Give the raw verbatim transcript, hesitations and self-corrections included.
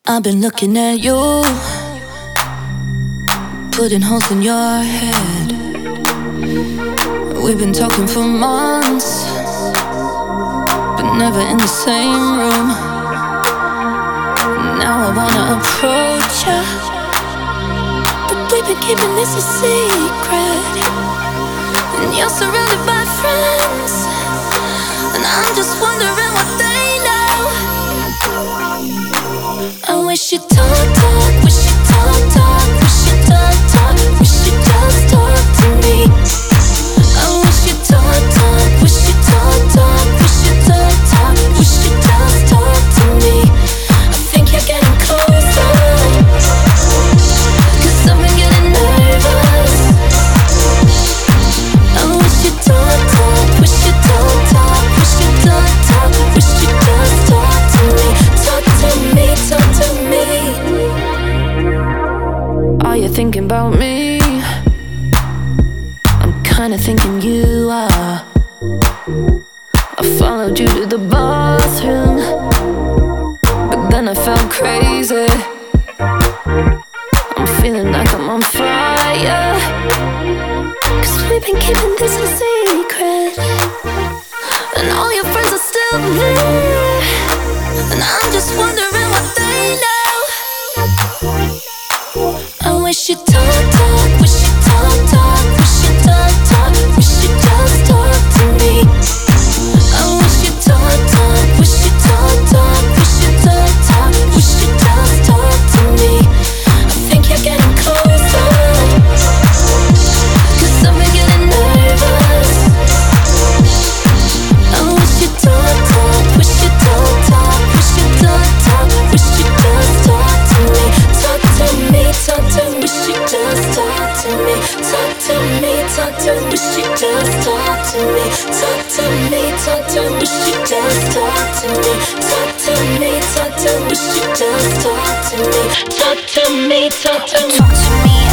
I've been looking at you, putting holes in your head. We've been talking for months, but never in the same room. Now I wanna approach ya, but we've been keeping this a secret. And you're surrounded by friends, and I'm just wondering what they know. I wish you'd talk, talk, wish you'd talk, talk, wish you'd talk, talk, wish you'd just talk to me. I wish you'd talk, talk, wish you'd talk, talk, wish you'd talk, talk, wish you'd just talk to me. I think you're getting closer, 'cause I've been getting nervous. I wish you'd talk, talk, wish you'd talk, talk, wish you'd talk, talk, wish you'd just talk to me. Talk to me, talk to me. Are you thinking about me? I'm kinda thinking you are. I followed you to the bathroom, but then I felt crazy. I'm feeling like I'm on fire, 'cause we've been keeping this a secret, and all your friends are still there, and I'm just wondering what they know. I wish you'd talk, talk, wish you'd talk, talk, wish you'd talk, talk, wish you'd just talk to me. I wish you'd talk, talk, wish you'd talk, talk, wish you'd talk, talk, wish you'd just talk to me. I think you're getting closer, 'cause I've been getting nervous. I wish you'd talk, talk, wish you'd talk, talk, wish you'd talk, talk, wish you'd just talk to me. Talk to me, talk to me, wish you'd just talk to me. Talk to me, talk to me, wish you'd just talk to me. Talk to me, talk to me, wish you'd just talk to me. Talk to me, talk to me, wish you'd just talk to me. Talk to me, talk to me. Talk to me.